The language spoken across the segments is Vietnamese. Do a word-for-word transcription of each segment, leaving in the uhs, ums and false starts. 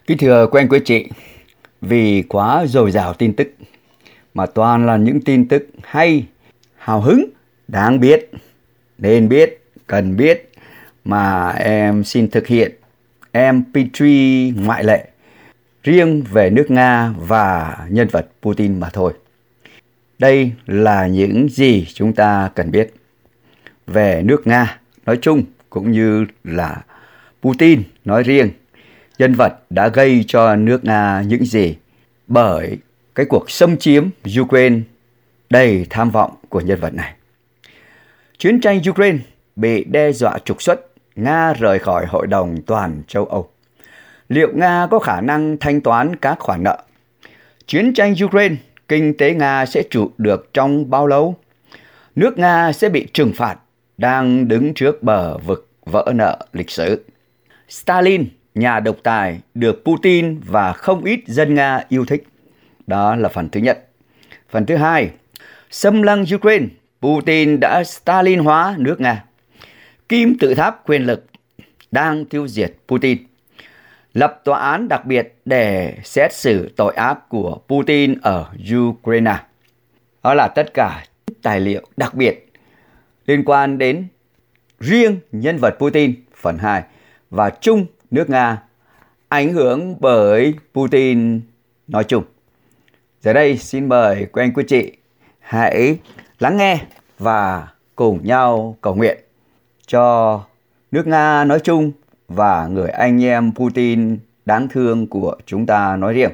Kính thưa quý anh quý chị, vì quá dồi dào tin tức mà toàn là những tin tức hay, hào hứng, đáng biết, nên biết, cần biết mà em xin thực hiện em pê ba ngoại lệ riêng về nước Nga và nhân vật Putin mà thôi. Đây là những gì chúng ta cần biết về nước Nga nói chung cũng như là Putin nói riêng. Nhân vật đã gây cho nước Nga những gì bởi cái cuộc xâm chiếm Ukraine đầy tham vọng của nhân vật này. Chiến tranh Ukraine bị đe dọa trục xuất, Nga rời khỏi Hội đồng Toàn châu Âu. Liệu Nga có khả năng thanh toán các khoản nợ? Chiến tranh Ukraine, kinh tế Nga sẽ trụ được trong bao lâu? Nước Nga sẽ bị trừng phạt, đang đứng trước bờ vực vỡ nợ lịch sử. Stalin, nhà độc tài, được Putin và không ít dân Nga yêu thích. Đó là phần thứ nhất. Phần thứ hai, xâm lăng Ukraine, Putin đã Stalin hóa nước Nga. Kim tự tháp quyền lực đang tiêu diệt Putin. Lập tòa án đặc biệt để xét xử tội ác của Putin ở Ukraine. Đó là tất cả tài liệu đặc biệt liên quan đến riêng nhân vật Putin phần hai và chung nước Nga ảnh hưởng bởi Putin nói chung. Giờ đây xin mời quý anh quý chị hãy lắng nghe và cùng nhau cầu nguyện cho nước Nga nói chung và người anh em Putin đáng thương của chúng ta nói riêng.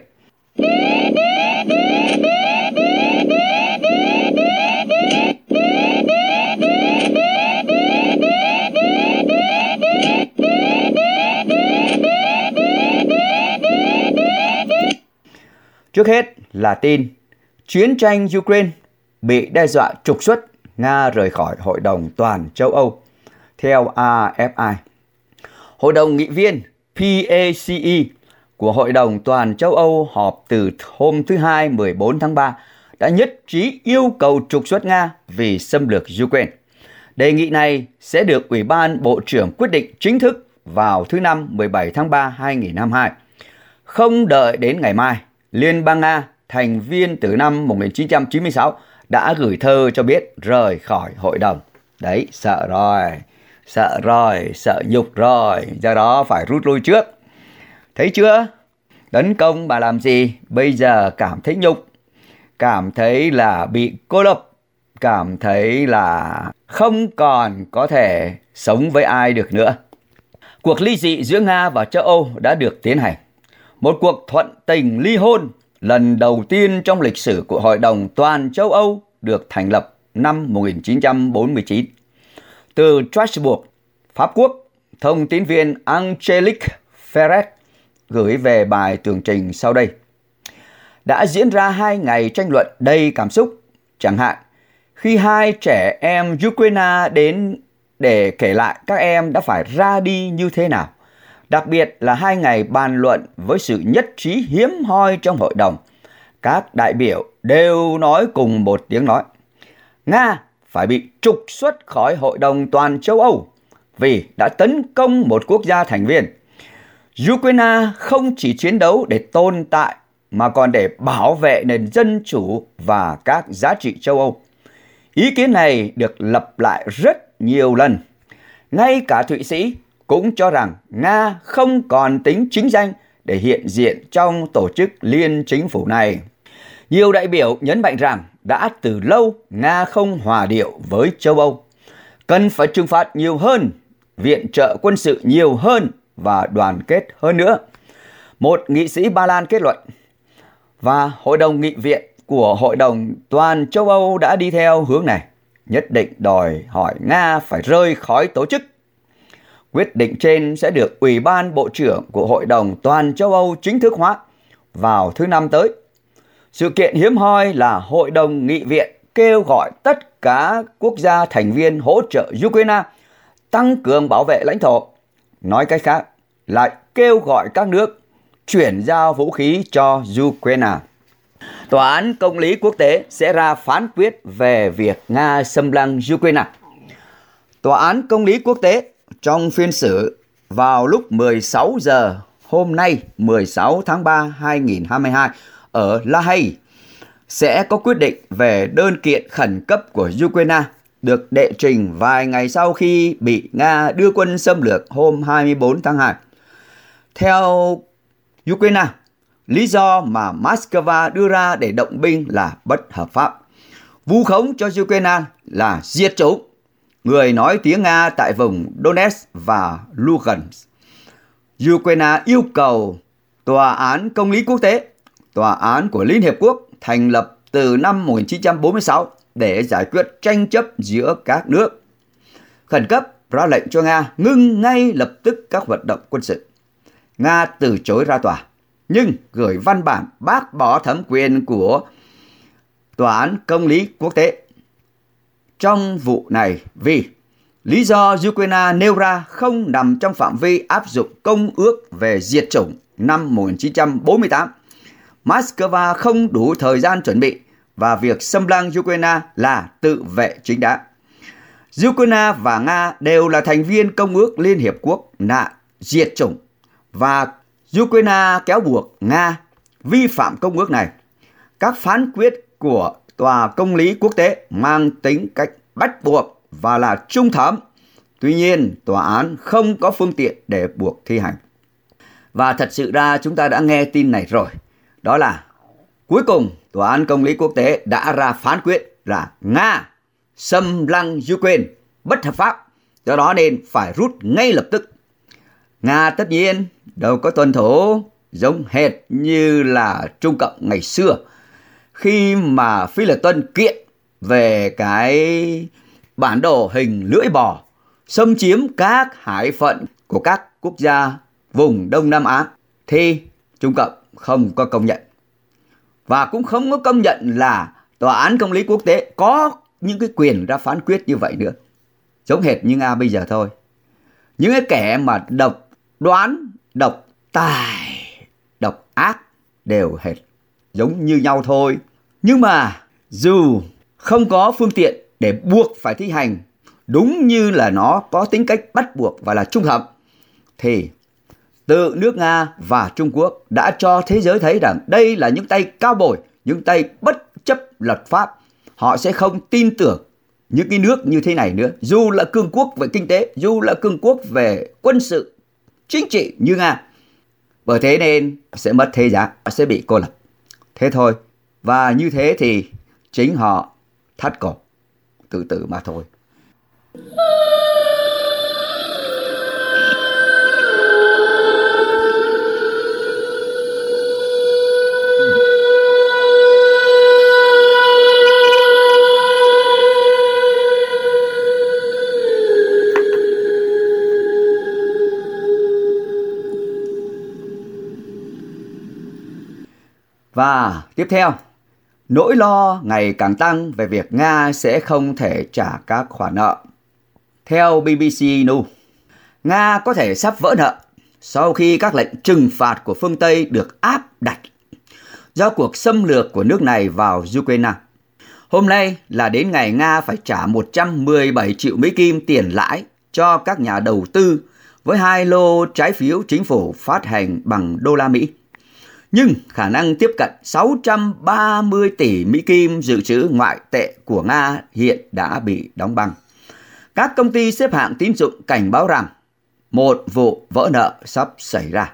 Trước hết là tin chiến tranh Ukraine bị đe dọa trục xuất, Nga rời khỏi Hội đồng Toàn châu Âu theo a ép i. Hội đồng nghị viên pê a xê e của Hội đồng Toàn châu Âu họp từ hôm thứ Hai mười bốn tháng ba đã nhất trí yêu cầu trục xuất Nga vì xâm lược Ukraine. Đề nghị này sẽ được Ủy ban Bộ trưởng quyết định chính thức vào thứ Năm mười bảy tháng ba năm hai nghìn không trăm hai mươi hai. Không đợi đến ngày mai, Liên bang Nga, thành viên từ năm một nghìn chín trăm chín mươi sáu, đã gửi thơ cho biết rời khỏi hội đồng. Đấy, sợ rồi, sợ rồi, sợ nhục rồi, do đó phải rút lui trước. Thấy chưa? Tấn công bà làm gì? Bây giờ cảm thấy nhục, cảm thấy là bị cô lập, cảm thấy là không còn có thể sống với ai được nữa. Cuộc ly dị giữa Nga và châu Âu đã được tiến hành. Một cuộc thuận tình ly hôn lần đầu tiên trong lịch sử của Hội đồng Toàn châu Âu được thành lập năm một nghìn chín trăm bốn mươi chín. Từ Strasbourg, Pháp Quốc, thông tín viên Angelique Ferret gửi về bài tường trình sau đây. Đã diễn ra hai ngày tranh luận đầy cảm xúc, chẳng hạn khi hai trẻ em Ukraine đến để kể lại các em đã phải ra đi như thế nào. Đặc biệt là hai ngày bàn luận với sự nhất trí hiếm hoi trong hội đồng. Các đại biểu đều nói cùng một tiếng nói. Nga phải bị trục xuất khỏi Hội đồng Toàn châu Âu vì đã tấn công một quốc gia thành viên. Ukraine không chỉ chiến đấu để tồn tại mà còn để bảo vệ nền dân chủ và các giá trị châu Âu. Ý kiến này được lặp lại rất nhiều lần. Ngay cả Thụy Sĩ cũng cho rằng Nga không còn tính chính danh để hiện diện trong tổ chức liên chính phủ này. Nhiều đại biểu nhấn mạnh rằng đã từ lâu Nga không hòa điệu với châu Âu, cần phải trừng phạt nhiều hơn, viện trợ quân sự nhiều hơn và đoàn kết hơn nữa. Một nghị sĩ Ba Lan kết luận, và Hội đồng nghị viện của Hội đồng Toàn châu Âu đã đi theo hướng này, nhất định đòi hỏi Nga phải rời khỏi tổ chức. Quyết định trên sẽ được Ủy ban Bộ trưởng của Hội đồng Toàn châu Âu chính thức hóa vào thứ Năm tới. Sự kiện hiếm hoi là Hội đồng nghị viện kêu gọi tất cả quốc gia thành viên hỗ trợ Ukraine tăng cường bảo vệ lãnh thổ. Nói cách khác, lại kêu gọi các nước chuyển giao vũ khí cho Ukraine. Tòa án Công lý Quốc tế sẽ ra phán quyết về việc Nga xâm lăng Ukraine. Tòa án Công lý Quốc tế trong phiên xử vào lúc mười sáu giờ hôm nay mười sáu tháng ba năm hai nghìn không trăm hai mươi hai ở La Hay sẽ có quyết định về đơn kiện khẩn cấp của Ukraine được đệ trình vài ngày sau khi bị Nga đưa quân xâm lược hôm hai mươi tư tháng hai. Theo Ukraine, lý do mà Moscow đưa ra để động binh là bất hợp pháp. Vu khống cho Ukraine là diệt chủng người nói tiếng Nga tại vùng Donetsk và Lugansk. Ukraine yêu cầu Tòa án Công lý Quốc tế, tòa án của Liên Hiệp Quốc thành lập từ năm một nghìn chín trăm bốn mươi sáu để giải quyết tranh chấp giữa các nước. Khẩn cấp ra lệnh cho Nga ngưng ngay lập tức các hoạt động quân sự. Nga từ chối ra tòa, nhưng gửi văn bản bác bỏ thẩm quyền của Tòa án Công lý Quốc tế trong vụ này vì lý do Ukraine nêu ra không nằm trong phạm vi áp dụng Công ước về diệt chủng năm một nghìn chín trăm bốn mươi tám. Moscow không đủ thời gian chuẩn bị và việc xâm lăng Ukraine là tự vệ chính đáng. Ukraine và Nga đều là thành viên Công ước Liên Hiệp Quốc nạn diệt chủng và Ukraine kéo buộc Nga vi phạm công ước này. Các phán quyết của Tòa Công lý Quốc tế mang tính cách bắt buộc và là trung thẩm. Tuy nhiên, tòa án không có phương tiện để buộc thi hành. Và thật sự ra chúng ta đã nghe tin này rồi. Đó là cuối cùng Tòa án Công lý Quốc tế đã ra phán quyết là Nga xâm lăng Ukraine bất hợp pháp, do đó nên phải rút ngay lập tức. Nga tất nhiên đâu có tuân thủ giống hệt như là Trung Cộng ngày xưa, khi mà Phi Lê Tuân kiện về cái bản đồ hình lưỡi bò xâm chiếm các hải phận của các quốc gia vùng Đông Nam Á, thì Trung Cộng không có công nhận. Và cũng không có công nhận là Tòa án Công lý Quốc tế có những cái quyền ra phán quyết như vậy nữa. Giống hệt như Nga bây giờ thôi. Những cái kẻ mà độc đoán, độc tài, độc ác đều hệt giống như nhau thôi. Nhưng mà dù không có phương tiện để buộc phải thi hành đúng như là nó có tính cách bắt buộc và là trung thẩm, thì tự nước Nga và Trung Quốc đã cho thế giới thấy rằng đây là những tay cao bồi, những tay bất chấp luật pháp. Họ sẽ không tin tưởng những cái nước như thế này nữa, dù là cường quốc về kinh tế, dù là cường quốc về quân sự, chính trị như Nga. Bởi thế nên sẽ mất thế giá, sẽ bị cô lập. Thế thôi. Và như thế thì chính họ thắt cổ tự tử mà thôi. Và tiếp theo, nỗi lo ngày càng tăng về việc Nga sẽ không thể trả các khoản nợ. Theo bê bê xê News, Nga có thể sắp vỡ nợ sau khi các lệnh trừng phạt của phương Tây được áp đặt do cuộc xâm lược của nước này vào Ukraine. Hôm nay là đến ngày Nga phải trả một trăm mười bảy triệu Mỹ Kim tiền lãi cho các nhà đầu tư với hai lô trái phiếu chính phủ phát hành bằng đô la Mỹ. Nhưng khả năng tiếp cận sáu trăm ba mươi tỷ Mỹ Kim dự trữ ngoại tệ của Nga hiện đã bị đóng băng. Các công ty xếp hạng tín dụng cảnh báo rằng một vụ vỡ nợ sắp xảy ra.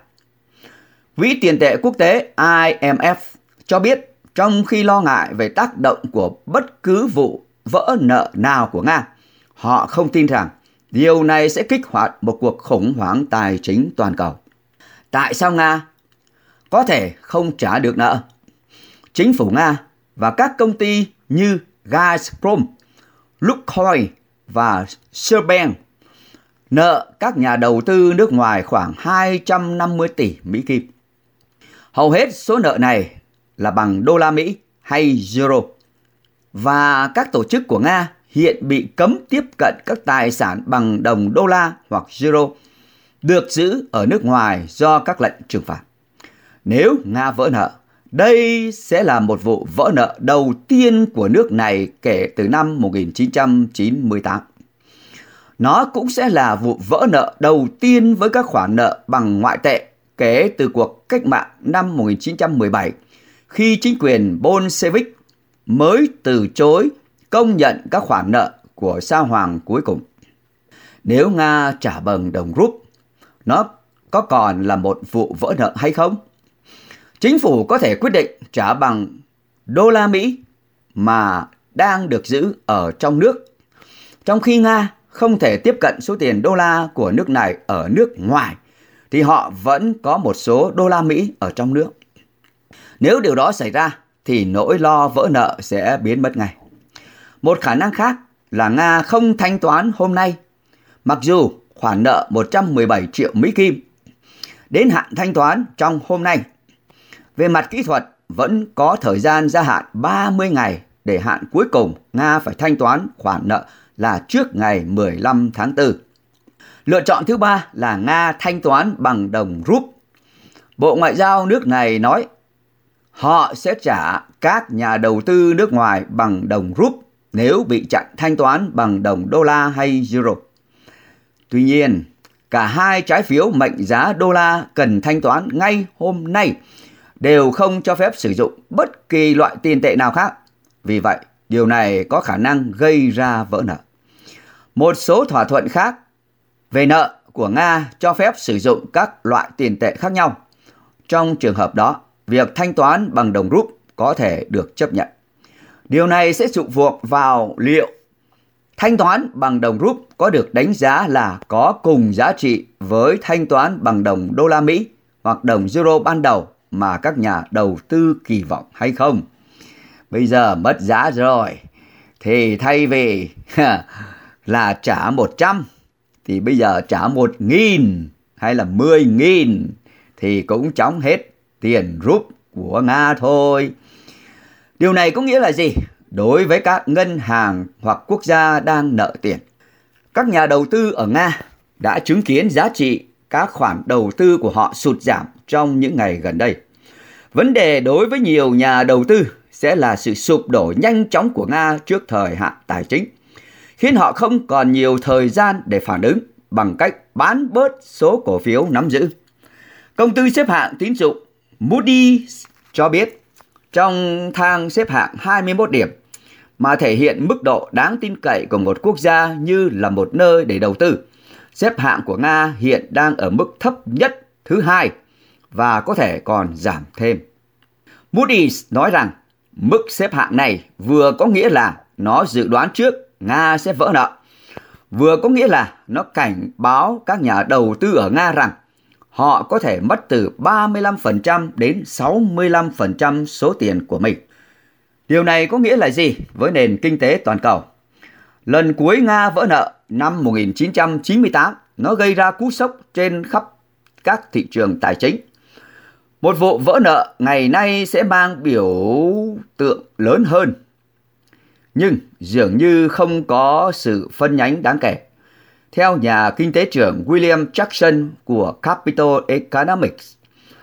Quỹ tiền tệ quốc tế I M F cho biết trong khi lo ngại về tác động của bất cứ vụ vỡ nợ nào của Nga, họ không tin rằng điều này sẽ kích hoạt một cuộc khủng hoảng tài chính toàn cầu. Tại sao Nga có thể không trả được nợ? Chính phủ Nga và các công ty như Gazprom, Lukoil và Sberbank nợ các nhà đầu tư nước ngoài khoảng hai trăm năm mươi tỷ Mỹ Kim. Hầu hết số nợ này là bằng đô la Mỹ hay euro. Và các tổ chức của Nga hiện bị cấm tiếp cận các tài sản bằng đồng đô la hoặc euro được giữ ở nước ngoài do các lệnh trừng phạt. Nếu Nga vỡ nợ, đây sẽ là một vụ vỡ nợ đầu tiên của nước này kể từ năm một nghìn chín trăm chín mươi tám. Nó cũng sẽ là vụ vỡ nợ đầu tiên với các khoản nợ bằng ngoại tệ kể từ cuộc cách mạng năm một nghìn chín trăm mười bảy, khi chính quyền Bolshevik mới từ chối công nhận các khoản nợ của Sa Hoàng cuối cùng. Nếu Nga trả bằng đồng rúp, nó có còn là một vụ vỡ nợ hay không? Chính phủ có thể quyết định trả bằng đô la Mỹ mà đang được giữ ở trong nước, trong khi Nga không thể tiếp cận số tiền đô la của nước này ở nước ngoài, thì họ vẫn có một số đô la Mỹ ở trong nước. Nếu điều đó xảy ra, thì nỗi lo vỡ nợ sẽ biến mất ngay. Một khả năng khác là Nga không thanh toán hôm nay, mặc dù khoản nợ một trăm mười bảy triệu Mỹ Kim đến hạn thanh toán trong hôm nay. Về mặt kỹ thuật, vẫn có thời gian gia hạn ba mươi ngày để hạn cuối cùng Nga phải thanh toán khoản nợ là trước ngày mười lăm tháng tư. Lựa chọn thứ ba là Nga thanh toán bằng đồng rúp. Bộ Ngoại giao nước này nói họ sẽ trả các nhà đầu tư nước ngoài bằng đồng rúp nếu bị chặn thanh toán bằng đồng đô la hay euro. Tuy nhiên, cả hai trái phiếu mệnh giá đô la cần thanh toán ngay hôm nay đều không cho phép sử dụng bất kỳ loại tiền tệ nào khác. Vì vậy, điều này có khả năng gây ra vỡ nợ. Một số thỏa thuận khác về nợ của Nga cho phép sử dụng các loại tiền tệ khác nhau. Trong trường hợp đó, việc thanh toán bằng đồng rúp có thể được chấp nhận. Điều này sẽ phụ thuộc vào liệu thanh toán bằng đồng rúp có được đánh giá là có cùng giá trị với thanh toán bằng đồng đô la Mỹ hoặc đồng euro ban đầu mà các nhà đầu tư kỳ vọng hay không. Bây giờ mất giá rồi, thì thay vì là trả một trăm, thì bây giờ trả một nghìn hay là mười nghìn thì cũng chóng hết tiền rúp của Nga thôi. Điều này có nghĩa là gì? Đối với các ngân hàng hoặc quốc gia đang nợ tiền, các nhà đầu tư ở Nga đã chứng kiến giá trị các khoản đầu tư của họ sụt giảm trong những ngày gần đây. Vấn đề đối với nhiều nhà đầu tư sẽ là sự sụp đổ nhanh chóng của Nga trước thời hạn tài chính, khiến họ không còn nhiều thời gian để phản ứng bằng cách bán bớt số cổ phiếu nắm giữ. Công ty xếp hạng tín dụng Moody's cho biết trong thang xếp hạng hai mươi mốt điểm mà thể hiện mức độ đáng tin cậy của một quốc gia như là một nơi để đầu tư, xếp hạng của Nga hiện đang ở mức thấp nhất thứ hai và có thể còn giảm thêm. Moody's nói rằng mức xếp hạng này vừa có nghĩa là nó dự đoán trước Nga sẽ vỡ nợ, vừa có nghĩa là nó cảnh báo các nhà đầu tư ở Nga rằng họ có thể mất từ ba mươi lăm phần trăm đến sáu mươi lăm phần trăm số tiền của mình. Điều này có nghĩa là gì với nền kinh tế toàn cầu? Lần cuối Nga vỡ nợ năm một nghìn chín trăm chín mươi tám, nó gây ra cú sốc trên khắp các thị trường tài chính. Một vụ vỡ nợ ngày nay sẽ mang biểu tượng lớn hơn, nhưng dường như không có sự phân nhánh đáng kể. Theo nhà kinh tế trưởng William Jackson của Capital Economics,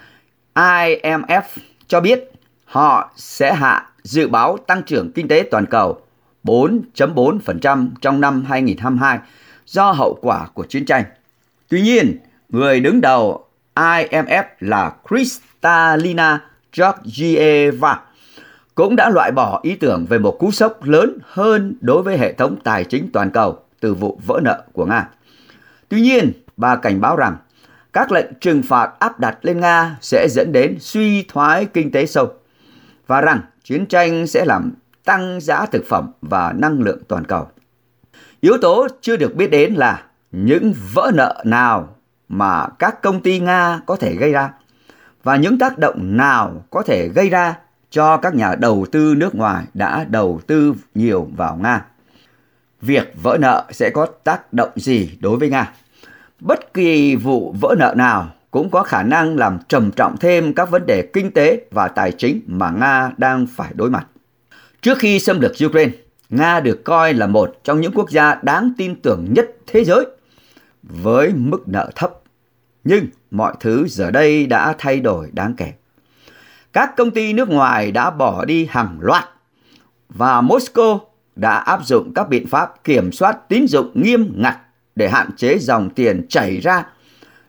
I M F cho biết họ sẽ hạ dự báo tăng trưởng kinh tế toàn cầu bốn phẩy bốn phần trăm trong năm hai nghìn không trăm hai mươi hai do hậu quả của chiến tranh. Tuy nhiên, người đứng đầu I M F là Kristalina Georgieva cũng đã loại bỏ ý tưởng về một cú sốc lớn hơn đối với hệ thống tài chính toàn cầu từ vụ vỡ nợ của Nga. Tuy nhiên, bà cảnh báo rằng các lệnh trừng phạt áp đặt lên Nga sẽ dẫn đến suy thoái kinh tế sâu và rằng chiến tranh sẽ làm tăng giá thực phẩm và năng lượng toàn cầu. Yếu tố chưa được biết đến là những vỡ nợ nào mà các công ty Nga có thể gây ra và những tác động nào có thể gây ra cho các nhà đầu tư nước ngoài đã đầu tư nhiều vào Nga. Việc vỡ nợ sẽ có tác động gì đối với Nga? Bất kỳ vụ vỡ nợ nào cũng có khả năng làm trầm trọng thêm các vấn đề kinh tế và tài chính mà Nga đang phải đối mặt. Trước khi xâm lược Ukraine, Nga được coi là một trong những quốc gia đáng tin tưởng nhất thế giới với mức nợ thấp. Nhưng mọi thứ giờ đây đã thay đổi đáng kể. Các công ty nước ngoài đã bỏ đi hàng loạt và Moscow đã áp dụng các biện pháp kiểm soát tín dụng nghiêm ngặt để hạn chế dòng tiền chảy ra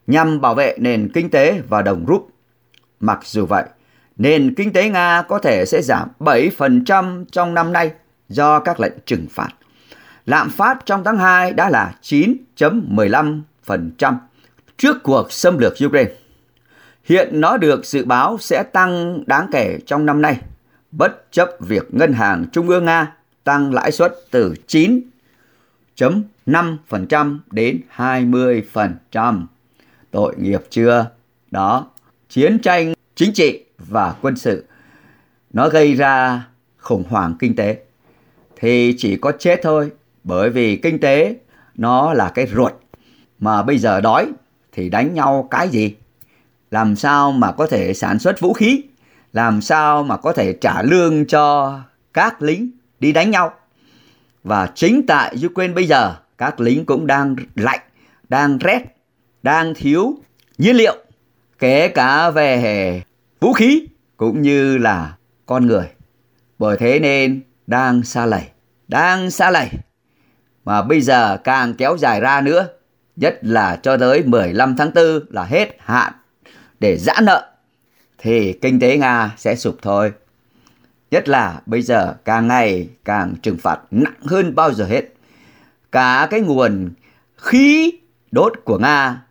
nhằm bảo vệ nền kinh tế và đồng rúp. Mặc dù vậy, nền kinh tế Nga có thể sẽ giảm bảy phần trăm trong năm nay do các lệnh trừng phạt. Lạm phát trong tháng hai đã là chín phẩy mười lăm phần trăm trước cuộc xâm lược Ukraine. Hiện nó được dự báo sẽ tăng đáng kể trong năm nay, bất chấp việc Ngân hàng Trung ương Nga tăng lãi suất từ chín phẩy năm phần trăm đến hai mươi phần trăm. Tội nghiệp chưa? Đó, chiến tranh chính trị và quân sự nó gây ra khủng hoảng kinh tế thì chỉ có chết thôi, bởi vì kinh tế nó là cái ruột, mà bây giờ đói thì đánh nhau cái gì? Làm sao mà có thể sản xuất vũ khí? Làm sao mà có thể trả lương cho các lính đi đánh nhau? Và chính tại Ukraine bây giờ, các lính cũng đang lạnh, đang rét, đang thiếu nhiên liệu, kể cả về vũ khí cũng như là con người. Bởi thế nên đang sa lầy, đang sa lầy. Mà bây giờ càng kéo dài ra nữa, nhất là cho tới mười lăm tháng tư là hết hạn để giãn nợ, thì kinh tế Nga sẽ sụp thôi. Nhất là bây giờ càng ngày càng trừng phạt nặng hơn bao giờ hết. Cả cái nguồn khí đốt của Nga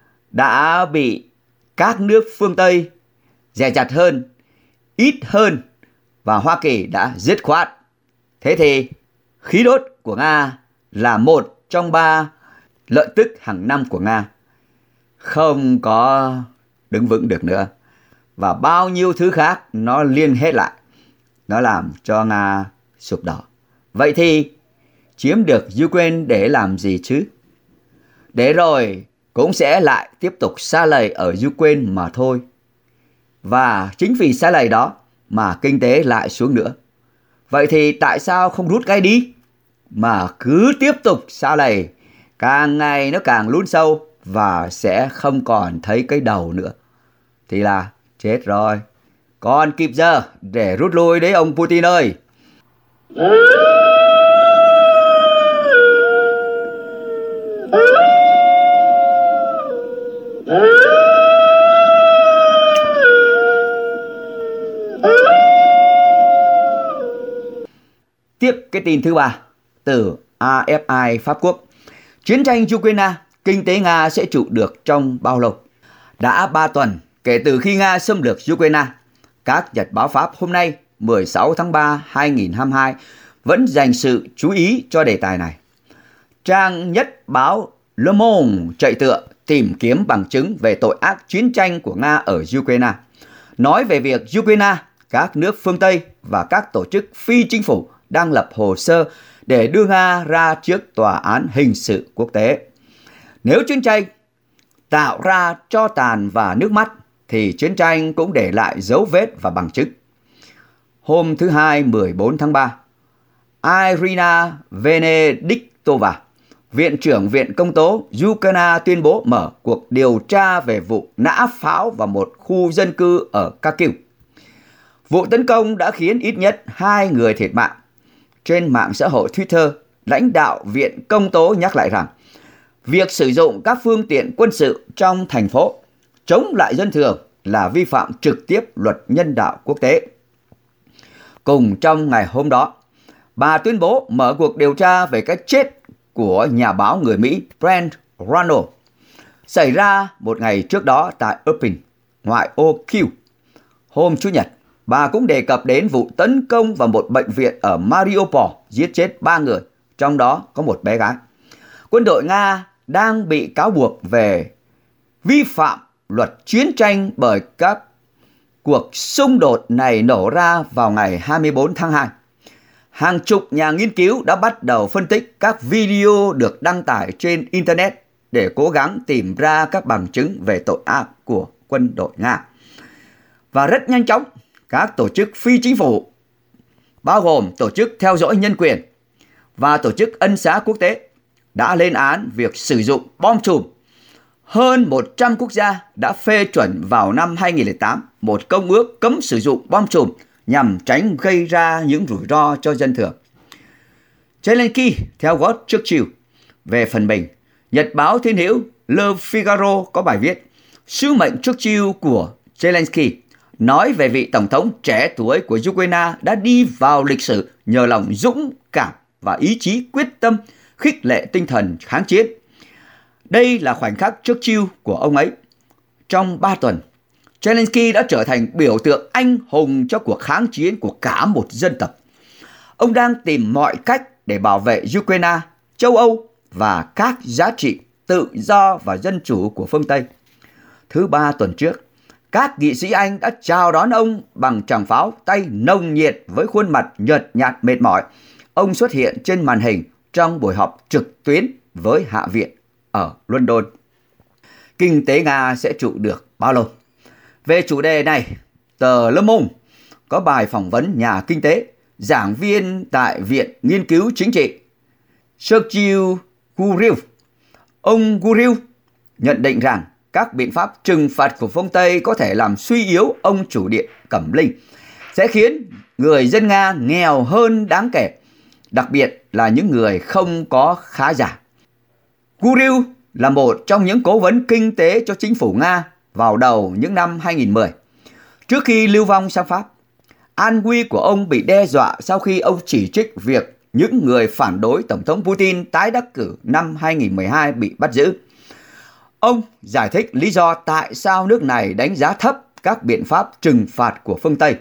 đã bị các nước phương Tây dè chặt hơn, ít hơn, và Hoa Kỳ đã dứt khoát. Thế thì khí đốt của Nga là một trong ba lợi tức hàng năm của Nga, không có đứng vững được nữa. Và bao nhiêu thứ khác nó liên hết lại, nó làm cho Nga sụp đổ. Vậy thì chiếm được Ukraine để làm gì chứ? Để rồi cũng sẽ lại tiếp tục sa lầy ở Ukraine mà thôi. Và chính vì sa lầy đó mà kinh tế lại xuống nữa. Vậy thì tại sao không rút ngay đi, mà cứ tiếp tục sa lầy, càng ngày nó càng lún sâu và sẽ không còn thấy cái đầu nữa? Thì là chết rồi. Còn kịp giờ để rút lui đấy ông Putin ơi. Tiếp cái tin thứ ba từ a ép i Pháp Quốc. Chiến tranh Ukraine, kinh tế Nga sẽ trụ được trong bao lâu? Đã ba tuần kể từ khi Nga xâm lược Ukraine, các nhật báo Pháp hôm nay mười sáu tháng ba năm hai nghìn không trăm hai mươi hai vẫn dành sự chú ý cho đề tài này. Trang nhất báo Le Monde chạy tựa tìm kiếm bằng chứng về tội ác chiến tranh của Nga ở Ukraine, nói về việc Ukraine, các nước phương Tây và các tổ chức phi chính phủ đang lập hồ sơ để đưa Nga ra trước tòa án hình sự quốc tế. Nếu chiến tranh tạo ra tro tàn và nước mắt, thì chiến tranh cũng để lại dấu vết và bằng chứng. Hôm thứ Hai mười bốn tháng ba, Irina Venediktova, Viện trưởng Viện Công tố Ukraine tuyên bố mở cuộc điều tra về vụ nã pháo vào một khu dân cư ở Kharkiv. Vụ tấn công đã khiến ít nhất hai người thiệt mạng. Trên mạng xã hội Twitter, lãnh đạo Viện Công tố nhắc lại rằng việc sử dụng các phương tiện quân sự trong thành phố chống lại dân thường là vi phạm trực tiếp luật nhân đạo quốc tế. Cùng trong ngày hôm đó, bà tuyên bố mở cuộc điều tra về cái chết của nhà báo người Mỹ Brent Ronald xảy ra một ngày trước đó tại Irpin, ngoại ô Kyiv. Hôm Chủ nhật, bà cũng đề cập đến vụ tấn công vào một bệnh viện ở Mariupol giết chết ba người, trong đó có một bé gái. Quân đội Nga đang bị cáo buộc về vi phạm luật chiến tranh bởi các cuộc xung đột này nổ ra vào ngày hai mươi bốn tháng hai. Hàng chục nhà nghiên cứu đã bắt đầu phân tích các video được đăng tải trên Internet để cố gắng tìm ra các bằng chứng về tội ác của quân đội Nga. Và rất nhanh chóng, các tổ chức phi chính phủ, bao gồm tổ chức theo dõi nhân quyền và tổ chức ân xá quốc tế, đã lên án việc sử dụng bom chùm. Hơn một trăm quốc gia đã phê chuẩn vào năm hai nghìn không trăm lẻ tám một công ước cấm sử dụng bom chùm nhằm tránh gây ra những rủi ro cho dân thường. Zelensky theo gót Churchill. Về phần mình, Nhật báo Thiên hữu Le Figaro có bài viết Sứ mệnh Churchill của Zelensky, nói về vị tổng thống trẻ tuổi của Ukraine đã đi vào lịch sử nhờ lòng dũng cảm và ý chí quyết tâm khích lệ tinh thần kháng chiến. Đây là khoảnh khắc Churchill của ông ấy. Trong ba tuần, Zelensky đã trở thành biểu tượng anh hùng cho cuộc kháng chiến của cả một dân tộc. Ông đang tìm mọi cách để bảo vệ Ukraine, châu Âu và các giá trị tự do và dân chủ của phương Tây. Thứ ba tuần trước, các nghị sĩ Anh đã chào đón ông bằng tràng pháo tay nồng nhiệt với khuôn mặt nhợt nhạt mệt mỏi. Ông xuất hiện trên màn hình trong buổi họp trực tuyến với Hạ viện ở London. Kinh tế Nga sẽ trụ được bao lâu? Về chủ đề này, tờ Le Monde có bài phỏng vấn nhà kinh tế, giảng viên tại Viện Nghiên cứu Chính trị Sergei Guriev. Ông Guriev nhận định rằng các biện pháp trừng phạt của phương Tây có thể làm suy yếu ông chủ điện Cẩm Linh, sẽ khiến người dân Nga nghèo hơn đáng kể, đặc biệt là những người không có khá giả. Guriev là một trong những cố vấn kinh tế cho chính phủ Nga vào đầu những năm hai nghìn mười. Trước khi lưu vong sang Pháp, an nguy của ông bị đe dọa sau khi ông chỉ trích việc những người phản đối Tổng thống Putin tái đắc cử năm hai nghìn mười hai bị bắt giữ. Ông giải thích lý do tại sao nước này đánh giá thấp các biện pháp trừng phạt của phương Tây.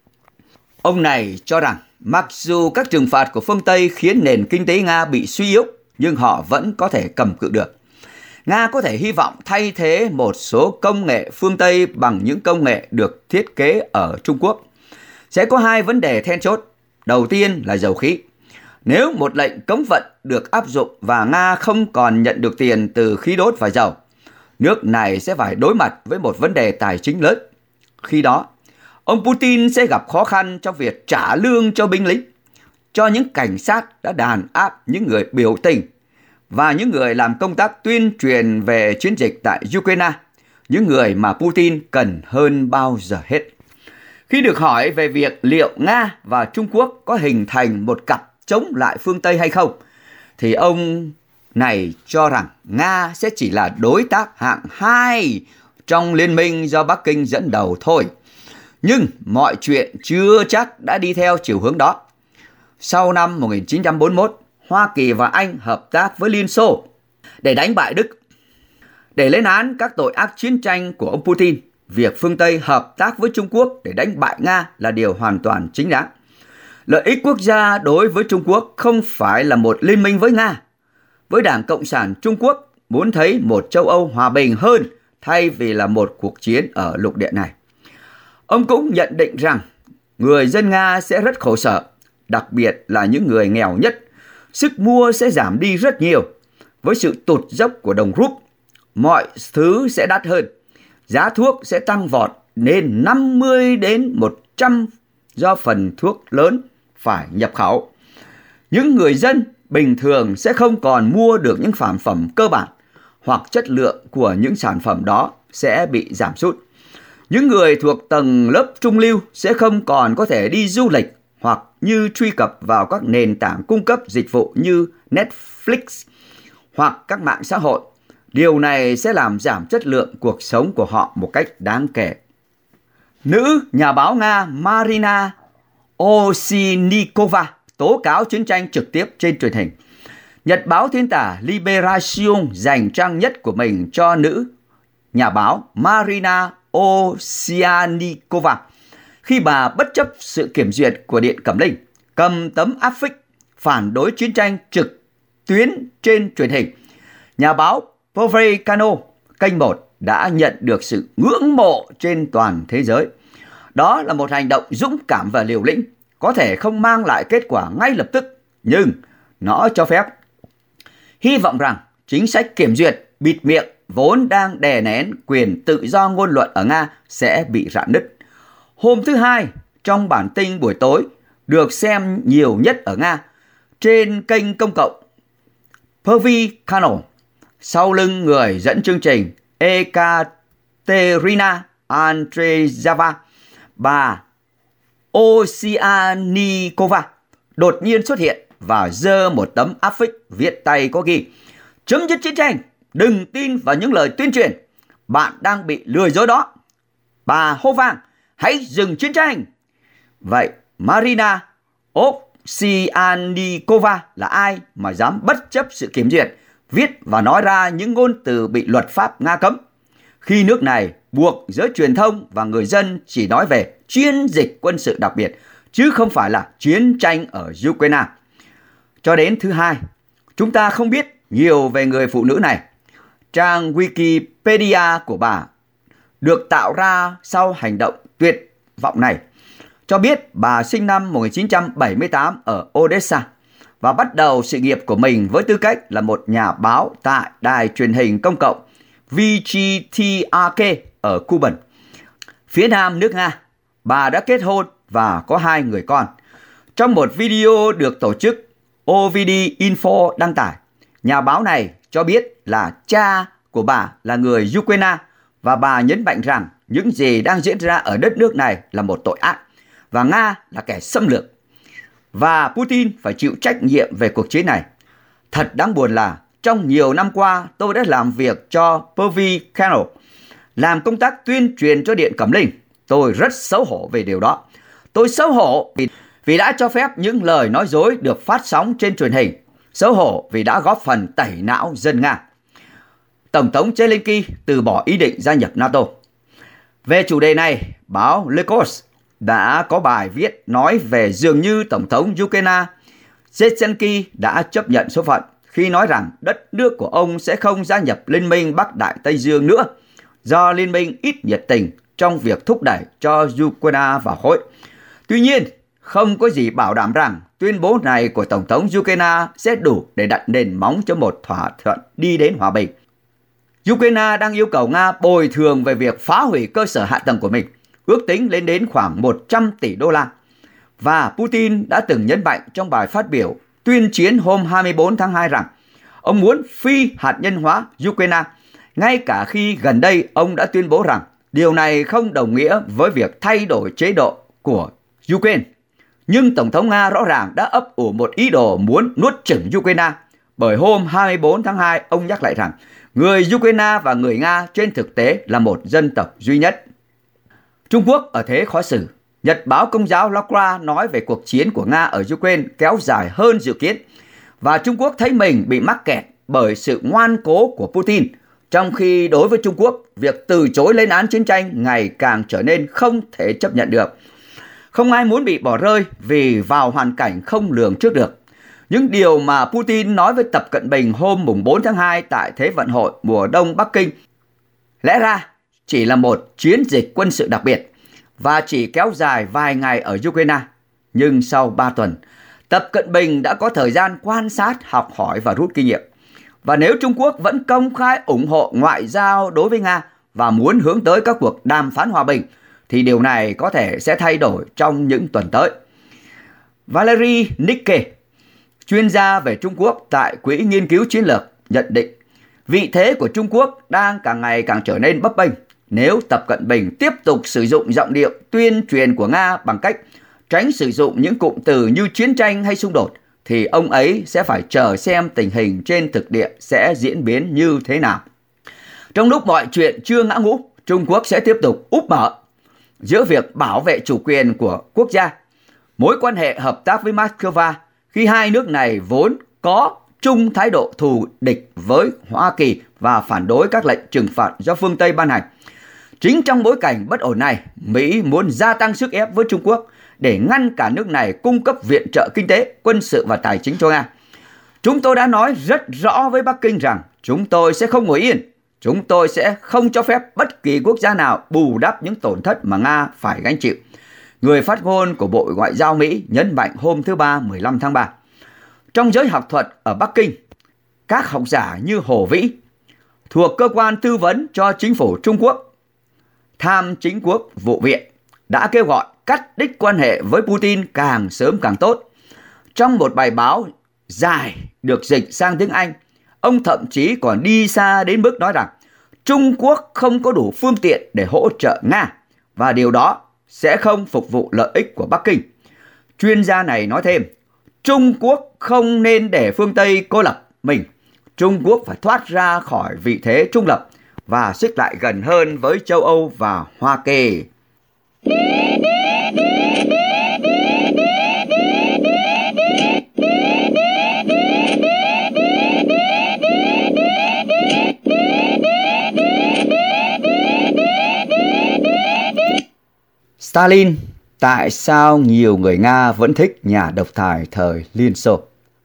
Ông này cho rằng mặc dù các trừng phạt của phương Tây khiến nền kinh tế Nga bị suy yếu, nhưng họ vẫn có thể cầm cự được. Nga có thể hy vọng thay thế một số công nghệ phương Tây bằng những công nghệ được thiết kế ở Trung Quốc. Sẽ có hai vấn đề then chốt. Đầu tiên là dầu khí. Nếu một lệnh cấm vận được áp dụng và Nga không còn nhận được tiền từ khí đốt và dầu, nước này sẽ phải đối mặt với một vấn đề tài chính lớn. Khi đó, ông Putin sẽ gặp khó khăn trong việc trả lương cho binh lính, cho những cảnh sát đã đàn áp những người biểu tình và những người làm công tác tuyên truyền về chiến dịch tại Ukraine, những người mà Putin cần hơn bao giờ hết. Khi được hỏi về việc liệu Nga và Trung Quốc có hình thành một cặp chống lại phương Tây hay không, thì ông này cho rằng Nga sẽ chỉ là đối tác hạng hai trong liên minh do Bắc Kinh dẫn đầu thôi. Nhưng mọi chuyện chưa chắc đã đi theo chiều hướng đó. Sau năm một nghìn chín trăm bốn mươi mốt, Hoa Kỳ và Anh hợp tác với Liên Xô để đánh bại Đức. Để lên án các tội ác chiến tranh của ông Putin, việc phương Tây hợp tác với Trung Quốc để đánh bại Nga là điều hoàn toàn chính đáng. Lợi ích quốc gia đối với Trung Quốc không phải là một liên minh với Nga. Với Đảng Cộng sản Trung Quốc muốn thấy một châu Âu hòa bình hơn thay vì là một cuộc chiến ở lục địa này. Ông cũng nhận định rằng người dân Nga sẽ rất khổ sở, đặc biệt là những người nghèo nhất. Sức mua sẽ giảm đi rất nhiều. Với sự tụt dốc của đồng rúp, mọi thứ sẽ đắt hơn. Giá thuốc sẽ tăng vọt lên năm mươi đến một trăm do phần thuốc lớn phải nhập khẩu. Những người dân bình thường sẽ không còn mua được những sản phẩm cơ bản, hoặc chất lượng của những sản phẩm đó sẽ bị giảm sút. Những người thuộc tầng lớp trung lưu sẽ không còn có thể đi du lịch hoặc như truy cập vào các nền tảng cung cấp dịch vụ như Netflix hoặc các mạng xã hội. Điều này sẽ làm giảm chất lượng cuộc sống của họ một cách đáng kể. Nữ nhà báo Nga Marina Osinnikova tố cáo chiến tranh trực tiếp trên truyền hình. Nhật báo thiên tả Liberation dành trang nhất của mình cho nữ nhà báo Marina Osinnikova khi bà bất chấp sự kiểm duyệt của Điện Cẩm Linh, cầm tấm áp phích phản đối chiến tranh trực tuyến trên truyền hình. Nhà báo Prvey Kano, kênh một, đã nhận được sự ngưỡng mộ trên toàn thế giới. Đó là một hành động dũng cảm và liều lĩnh, có thể không mang lại kết quả ngay lập tức, nhưng nó cho phép hy vọng rằng chính sách kiểm duyệt, bịt miệng vốn đang đè nén quyền tự do ngôn luận ở Nga sẽ bị rạn nứt. Hôm thứ Hai, trong bản tin buổi tối được xem nhiều nhất ở Nga, trên kênh công cộng Prvey Kanal, sau lưng người dẫn chương trình Ekaterina Andreeva, bà Osinnikova đột nhiên xuất hiện và giơ một tấm áp phích viết tay có ghi "Chấm dứt chiến tranh, đừng tin vào những lời tuyên truyền. Bạn đang bị lừa dối đó. Bà hô vang, hãy dừng chiến tranh. Vậy Marina Ovsyannikova là ai mà dám bất chấp sự kiểm duyệt, viết và nói ra những ngôn từ bị luật pháp Nga cấm, khi nước này buộc giới truyền thông và người dân chỉ nói về chiến dịch quân sự đặc biệt, chứ không phải là chiến tranh ở Ukraine. Cho đến thứ hai, chúng ta không biết nhiều về người phụ nữ này. Trang Wikipedia của bà được tạo ra sau hành động tuyệt vọng này cho biết bà sinh năm một nghìn chín trăm bảy mươi tám ở Odessa và bắt đầu sự nghiệp của mình với tư cách là một nhà báo tại đài truyền hình công cộng vê giê tê rờ ca ở Kuban. Phía nam nước Nga, bà đã kết hôn và có hai người con. Trong một video được tổ chức o vê đê Info đăng tải, nhà báo này cho biết là cha của bà là người Ukraine và bà nhấn mạnh rằng những gì đang diễn ra ở đất nước này là một tội ác và Nga là kẻ xâm lược và Putin phải chịu trách nhiệm về cuộc chiến này. Thật đáng buồn là trong nhiều năm qua tôi đã làm việc cho Pervy Channel, làm công tác tuyên truyền cho Điện Cẩm Linh. Tôi rất xấu hổ về điều đó. Tôi xấu hổ vì, vì đã cho phép những lời nói dối được phát sóng trên truyền hình. Xấu hổ vì đã góp phần tẩy não dân Nga. Tổng thống Zelensky từ bỏ ý định gia nhập NATO. Về chủ đề này, báo Le Corse đã có bài viết nói về dường như Tổng thống Ukraine Zelensky đã chấp nhận số phận khi nói rằng đất nước của ông sẽ không gia nhập Liên minh Bắc Đại Tây Dương nữa do Liên minh ít nhiệt tình trong việc thúc đẩy cho Ukraine vào khối. Tuy nhiên, không có gì bảo đảm rằng tuyên bố này của Tổng thống Ukraine sẽ đủ để đặt nền móng cho một thỏa thuận đi đến hòa bình. Ukraine đang yêu cầu Nga bồi thường về việc phá hủy cơ sở hạ tầng của mình, ước tính lên đến khoảng một trăm tỷ đô la. Và Putin đã từng nhấn mạnh trong bài phát biểu tuyên chiến hôm hai mươi tư tháng hai rằng ông muốn phi hạt nhân hóa Ukraine, ngay cả khi gần đây ông đã tuyên bố rằng điều này không đồng nghĩa với việc thay đổi chế độ của Ukraine. Nhưng Tổng thống Nga rõ ràng đã ấp ủ một ý đồ muốn nuốt chửng Ukraine, bởi hôm hai mươi tư tháng hai ông nhắc lại rằng người Ukraine và người Nga trên thực tế là một dân tộc duy nhất. Trung Quốc ở thế khó xử. Nhật báo Công giáo Lacra nói về cuộc chiến của Nga ở Ukraine kéo dài hơn dự kiến và Trung Quốc thấy mình bị mắc kẹt bởi sự ngoan cố của Putin, trong khi đối với Trung Quốc, việc từ chối lên án chiến tranh ngày càng trở nên không thể chấp nhận được. Không ai muốn bị bỏ rơi vì vào hoàn cảnh không lường trước được. Những điều mà Putin nói với Tập Cận Bình hôm bốn tháng hai tại Thế vận hội mùa đông Bắc Kinh lẽ ra chỉ là một chiến dịch quân sự đặc biệt và chỉ kéo dài vài ngày ở Ukraine. Nhưng sau ba tuần, Tập Cận Bình đã có thời gian quan sát, học hỏi và rút kinh nghiệm. Và nếu Trung Quốc vẫn công khai ủng hộ ngoại giao đối với Nga và muốn hướng tới các cuộc đàm phán hòa bình, thì điều này có thể sẽ thay đổi trong những tuần tới. Valery Nicke, chuyên gia về Trung Quốc tại Quỹ Nghiên cứu Chiến lược, nhận định vị thế của Trung Quốc đang càng ngày càng trở nên bấp bênh nếu Tập Cận Bình tiếp tục sử dụng giọng điệu tuyên truyền của Nga bằng cách tránh sử dụng những cụm từ như chiến tranh hay xung đột, thì ông ấy sẽ phải chờ xem tình hình trên thực địa sẽ diễn biến như thế nào. Trong lúc mọi chuyện chưa ngã ngũ, Trung Quốc sẽ tiếp tục úp mở giữa việc bảo vệ chủ quyền của quốc gia, mối quan hệ hợp tác với Moscow khi hai nước này vốn có chung thái độ thù địch với Hoa Kỳ và phản đối các lệnh trừng phạt do phương Tây ban hành. Chính trong bối cảnh bất ổn này, Mỹ muốn gia tăng sức ép với Trung Quốc để ngăn cả nước này cung cấp viện trợ kinh tế, quân sự và tài chính cho Nga. Chúng tôi đã nói rất rõ với Bắc Kinh rằng chúng tôi sẽ không ngồi yên. Chúng tôi sẽ không cho phép bất kỳ quốc gia nào bù đắp những tổn thất mà Nga phải gánh chịu. Người phát ngôn của Bộ Ngoại giao Mỹ nhấn mạnh hôm thứ Ba mười lăm tháng ba. Trong giới học thuật ở Bắc Kinh, các học giả như Hồ Vĩ, thuộc cơ quan tư vấn cho chính phủ Trung Quốc, Tham Chính Quốc Vụ viện, đã kêu gọi cắt đứt quan hệ với Putin càng sớm càng tốt. Trong một bài báo dài được dịch sang tiếng Anh, ông thậm chí còn đi xa đến mức nói rằng Trung Quốc không có đủ phương tiện để hỗ trợ Nga và điều đó sẽ không phục vụ lợi ích của Bắc Kinh. Chuyên gia này nói thêm, Trung Quốc không nên để phương Tây cô lập mình. Trung Quốc phải thoát ra khỏi vị thế trung lập và xích lại gần hơn với châu Âu và Hoa Kỳ. Stalin, tại sao nhiều người Nga vẫn thích nhà độc tài thời Liên Xô?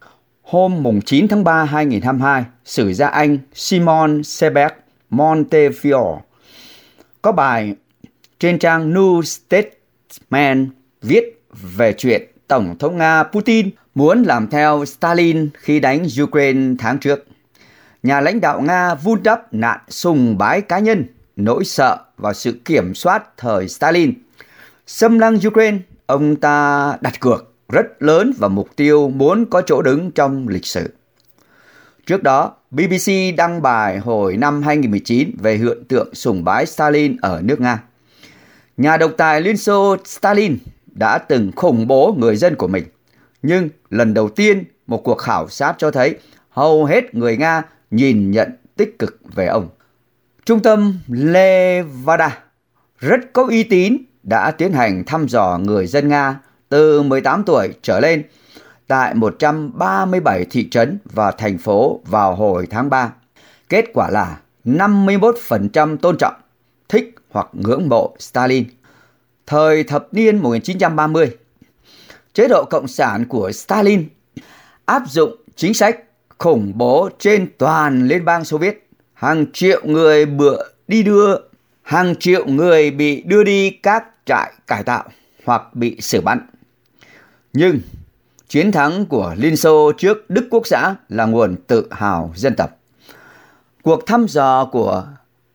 Hôm chín tháng ba năm hai nghìn không trăm hai mươi hai, sử gia Anh Simon Sebag Montefiore có bài trên trang New Statesman viết về chuyện Tổng thống Nga Putin muốn làm theo Stalin khi đánh Ukraine tháng trước. Nhà lãnh đạo Nga vun đắp nạn sùng bái cá nhân, nỗi sợ và sự kiểm soát thời Stalin. Xâm lăng Ukraine, ông ta đặt cược rất lớn vào mục tiêu muốn có chỗ đứng trong lịch sử. Trước đó, bê bê xê đăng bài hồi năm hai nghìn không trăm mười chín về hiện tượng sùng bái Stalin ở nước Nga. Nhà độc tài Liên Xô Stalin đã từng khủng bố người dân của mình. Nhưng lần đầu tiên, một cuộc khảo sát cho thấy hầu hết người Nga nhìn nhận tích cực về ông. Trung tâm Levada rất có uy tín đã tiến hành thăm dò người dân Nga từ mười tám tuổi trở lên tại một trăm ba mươi bảy thị trấn và thành phố vào hồi tháng ba. Kết quả là năm mươi mốt phần trăm tôn trọng, thích hoặc ngưỡng mộ Stalin. Thời thập niên một nghìn chín trăm ba mươi, chế độ cộng sản của Stalin áp dụng chính sách khủng bố trên toàn Liên bang Xô Viết. Hàng triệu người bựa đi đưa, hàng triệu người bị đưa đi các trại cải tạo hoặc bị xử bắn. Nhưng chiến thắng của Liên Xô trước Đức Quốc xã là nguồn tự hào dân tộc. Cuộc thăm dò của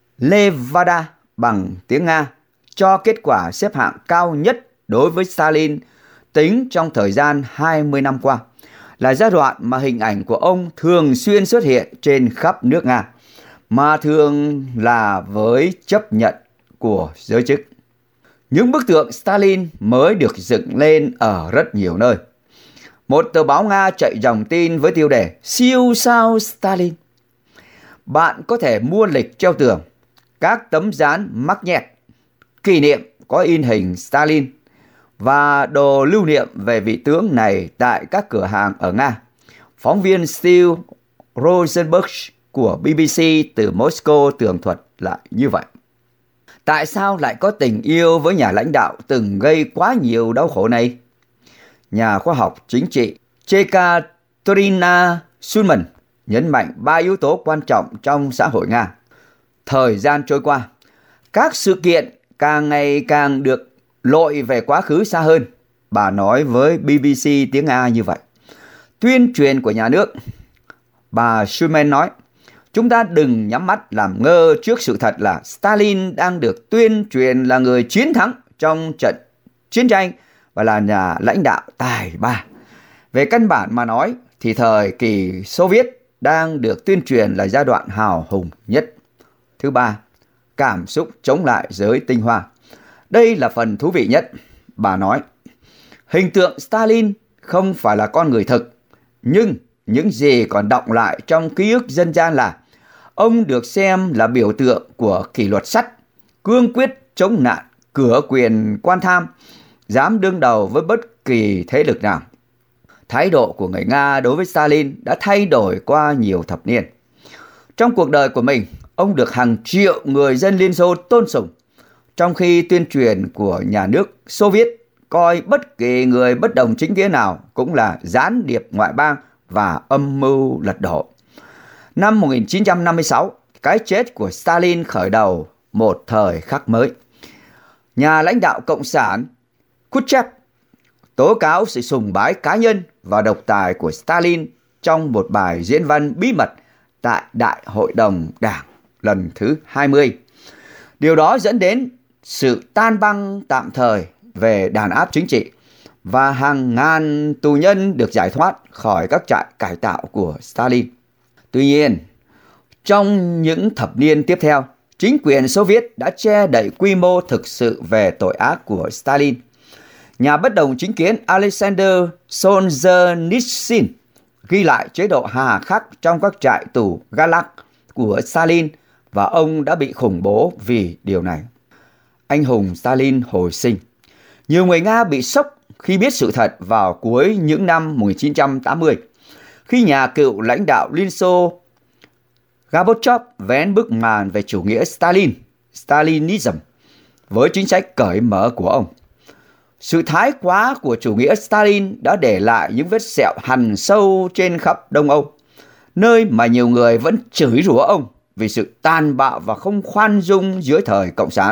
Levada bằng tiếng Nga cho kết quả xếp hạng cao nhất đối với Stalin tính trong thời gian hai mươi năm qua, là giai đoạn mà hình ảnh của ông thường xuyên xuất hiện trên khắp nước Nga, mà thường là với chấp nhận của giới chức. Những bức tượng Stalin mới được dựng lên ở rất nhiều nơi. Một tờ báo Nga chạy dòng tin với tiêu đề Siêu sao Stalin. Bạn có thể mua lịch treo tường, các tấm dán mắc nhẹt, kỷ niệm có in hình Stalin và đồ lưu niệm về vị tướng này tại các cửa hàng ở Nga. Phóng viên Steve Rosenberg của bê bê xê từ Moscow tường thuật lại như vậy. Tại sao lại có tình yêu với nhà lãnh đạo từng gây quá nhiều đau khổ này? Nhà khoa học chính trị Ekaterina Sulman nhấn mạnh ba yếu tố quan trọng trong xã hội Nga. Thời gian trôi qua, các sự kiện càng ngày càng được lội về quá khứ xa hơn. Bà nói với bê bê xê tiếng Nga như vậy. Tuyên truyền của nhà nước, bà Sulman nói, chúng ta đừng nhắm mắt làm ngơ trước sự thật là Stalin đang được tuyên truyền là người chiến thắng trong trận chiến tranh và là nhà lãnh đạo tài ba. Về căn bản mà nói thì thời kỳ Xô Viết đang được tuyên truyền là giai đoạn hào hùng nhất. Thứ ba, cảm xúc chống lại giới tinh hoa. Đây là phần thú vị nhất. Bà nói, hình tượng Stalin không phải là con người thực, nhưng những gì còn đọng lại trong ký ức dân gian là ông được xem là biểu tượng của kỷ luật sắt, cương quyết chống nạn, cửa quyền quan tham, dám đương đầu với bất kỳ thế lực nào. Thái độ của người Nga đối với Stalin đã thay đổi qua nhiều thập niên. Trong cuộc đời của mình, ông được hàng triệu người dân Liên Xô tôn sùng, trong khi tuyên truyền của nhà nước Xô Viết coi bất kỳ người bất đồng chính kiến nào cũng là gián điệp ngoại bang và âm mưu lật đổ. Năm một nghìn chín trăm năm mươi sáu, cái chết của Stalin khởi đầu một thời khắc mới. Nhà lãnh đạo Cộng sản Khrushchev tố cáo sự sùng bái cá nhân và độc tài của Stalin trong một bài diễn văn bí mật tại Đại hội đồng Đảng lần thứ hai mươi. Điều đó dẫn đến sự tan băng tạm thời về đàn áp chính trị và hàng ngàn tù nhân được giải thoát khỏi các trại cải tạo của Stalin. Tuy nhiên, trong những thập niên tiếp theo, chính quyền Xô Viết đã che đậy quy mô thực sự về tội ác của Stalin. Nhà bất đồng chính kiến Alexander Solzhenitsyn ghi lại chế độ hà khắc trong các trại tù Gulag của Stalin và ông đã bị khủng bố vì điều này. Anh hùng Stalin hồi sinh. Nhiều người Nga bị sốc khi biết sự thật vào cuối những năm một nghìn chín trăm tám mươi, khi nhà cựu lãnh đạo Liên Xô Gorbachev vén bức màn về chủ nghĩa Stalin, Stalinism, với chính sách cởi mở của ông. Sự thái quá của chủ nghĩa Stalin đã để lại những vết sẹo hằn sâu trên khắp Đông Âu, nơi mà nhiều người vẫn chửi rủa ông vì sự tàn bạo và không khoan dung dưới thời Cộng sản.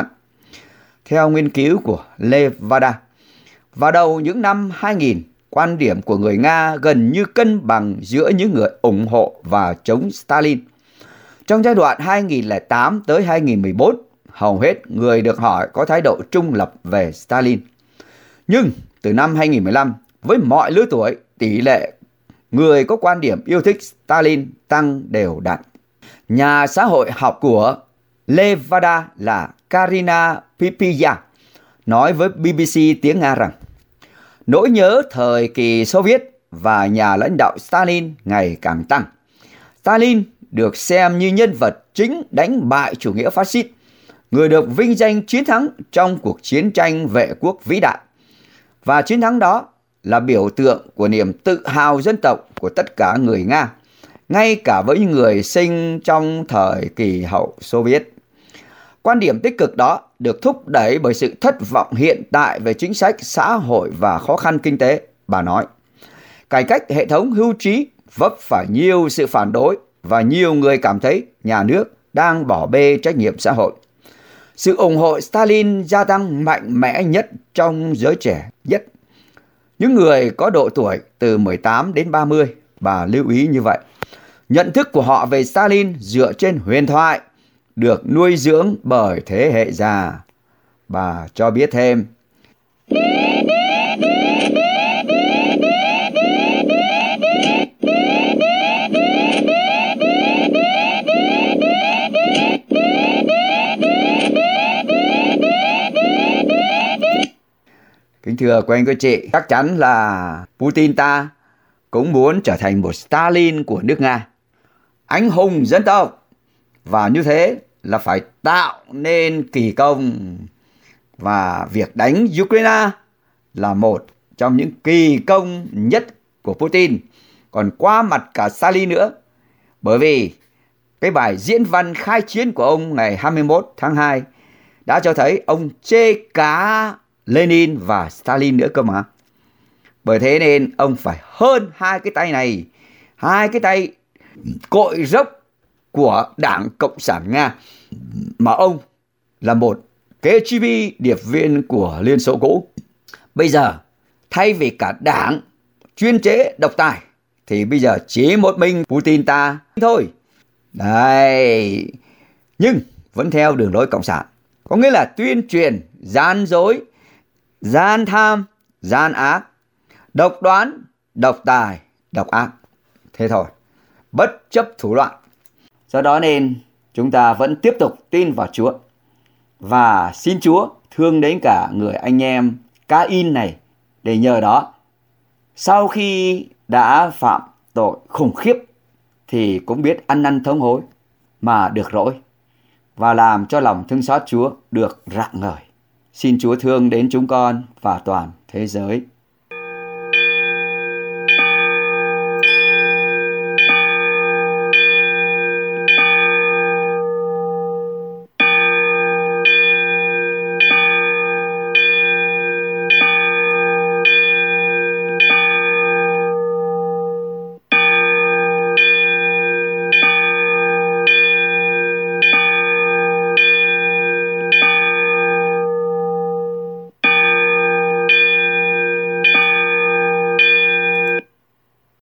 Theo nghiên cứu của Levada, vào đầu những năm hai nghìn, quan điểm của người Nga gần như cân bằng giữa những người ủng hộ và chống Stalin. Trong giai đoạn hai nghìn lẻ tám tới hai nghìn mười bốn, hầu hết người được hỏi có thái độ trung lập về Stalin. Nhưng từ năm hai nghìn mười lăm, với mọi lứa tuổi, tỷ lệ người có quan điểm yêu thích Stalin tăng đều đặn. Nhà xã hội học của Levada là Karina Pipia nói với bê bê xê tiếng Nga rằng nỗi nhớ thời kỳ Xô Viết và nhà lãnh đạo Stalin ngày càng tăng. Stalin được xem như nhân vật chính đánh bại chủ nghĩa phát xít, người được vinh danh chiến thắng trong cuộc chiến tranh vệ quốc vĩ đại. Và chiến thắng đó là biểu tượng của niềm tự hào dân tộc của tất cả người Nga, ngay cả với những người sinh trong thời kỳ hậu Xô Viết. Quan điểm tích cực đó được thúc đẩy bởi sự thất vọng hiện tại về chính sách xã hội và khó khăn kinh tế. Bà nói, cải cách hệ thống hưu trí vấp phải nhiều sự phản đối và nhiều người cảm thấy nhà nước đang bỏ bê trách nhiệm xã hội. Sự ủng hộ Stalin gia tăng mạnh mẽ nhất trong giới trẻ nhất. Những người có độ tuổi từ mười tám đến ba mươi, bà lưu ý như vậy. Nhận thức của họ về Stalin dựa trên huyền thoại, được nuôi dưỡng bởi thế hệ già. Bà cho biết thêm. Kính thưa quý anh quý chị, chắc chắn là Putin ta cũng muốn trở thành một Stalin của nước Nga, anh hùng dân tộc. Và như thế là phải tạo nên kỳ công. Và việc đánh Ukraine là một trong những kỳ công nhất của Putin, còn qua mặt cả Stalin nữa. Bởi vì cái bài diễn văn khai chiến của ông ngày hai mươi mốt tháng hai đã cho thấy ông chê cả Lenin và Stalin nữa cơ mà. Bởi thế nên ông phải hơn hai cái tay này, hai cái tay cội rốc của Đảng Cộng sản Nga, mà ông là một ca giê bê điệp viên của Liên Xô cũ. Bây giờ thay vì cả đảng chuyên chế độc tài thì bây giờ chỉ một mình Putin ta thôi. Đấy, nhưng vẫn theo đường lối Cộng sản, có nghĩa là tuyên truyền gian dối, gian tham, gian ác, độc đoán, độc tài, độc ác. Thế thôi, bất chấp thủ đoạn. Do đó nên chúng ta vẫn tiếp tục tin vào Chúa và xin Chúa thương đến cả người anh em Cain này, để nhờ đó sau khi đã phạm tội khủng khiếp thì cũng biết ăn năn thống hối mà được rỗi và làm cho lòng thương xót Chúa được rạng ngời. Xin Chúa thương đến chúng con và toàn thế giới.